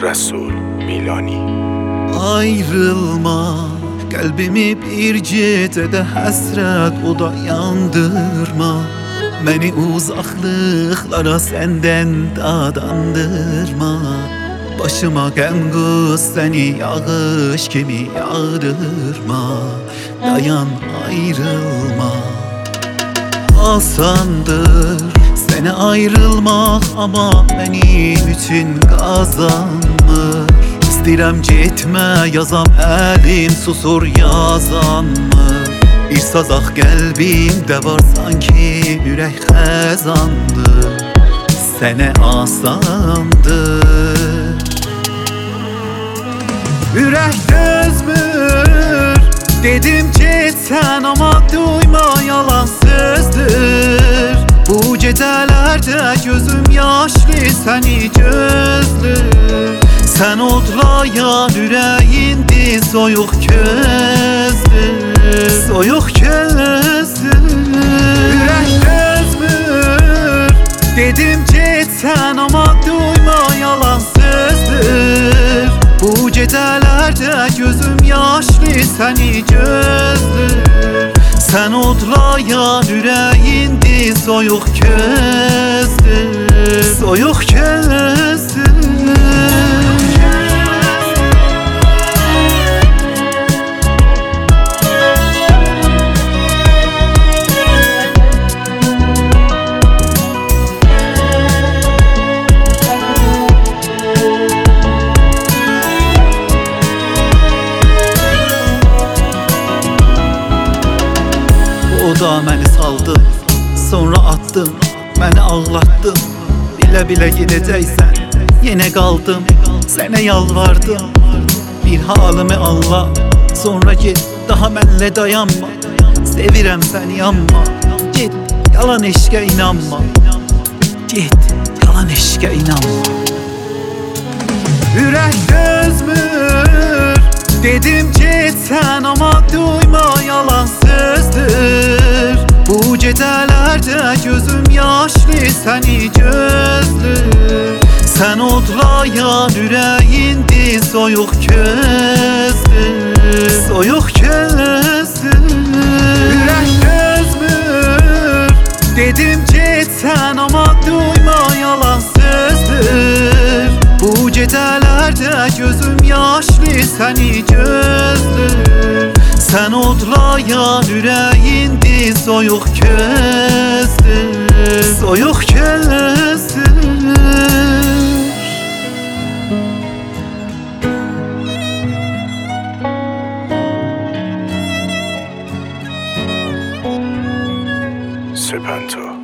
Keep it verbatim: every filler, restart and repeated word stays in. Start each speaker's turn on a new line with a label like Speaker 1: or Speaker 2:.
Speaker 1: Resul Milani.
Speaker 2: Ayrılma, kalbimi bir gecədə həsrət oda yandırma. Məni uzaqlıqlara səndən dadandırma. Başıma qəm qız səni yağış kimi yağdırma. Dayan, ayrılma. Asandır səni ayrılmaq, amma mənim üçün qazanmır. İstəyirəm getmə, yazam əlim susur yazanmır. Bir sazaq qəlbimdə var sanki ürək xəzandır. Sənə asandır. Ürək dözmür, dedim getsən amma duyma, yalan sözdür. Bu gecələrdə gözüm yaşlı səni gözlür. Sən odlayan ürəyindir, soyuq közdür, soyuq közdür. Ürək dözmür, dedim getsən amma duyma, yalan sözdür. Bu gecələrdə gözüm yaşlı səni gözlür. Sən odlayan ürəyindir, soyuq közdür, soyuq közdür. O da məni saldı, sonra attın, məni ağlattın. Bilə-bilə gedəcəksən, yenə qaldım, sənə yalvardım. Bir halımı anla, sonra get, daha mənlə dayanma. Sevirəm səni amma, get, yalan eşqə inanma. Get, yalan eşqə inanma. Ürək dözmür, dedim getsən amma duyma, yalan sözdür. Bu gecələrdə gözüm yaşlı səni gözlür. Sən odlayan ürəyindir, soyuq közdür, soyuq közdür. Ürək dözmür, dedim getsən amma duyma, yalan sözdür. Bu gecələrdə gözüm yaşlı səni gözlür. Sən odlayan ürəyindir, soyuq közdür, soyuq közdür.
Speaker 1: Serpento.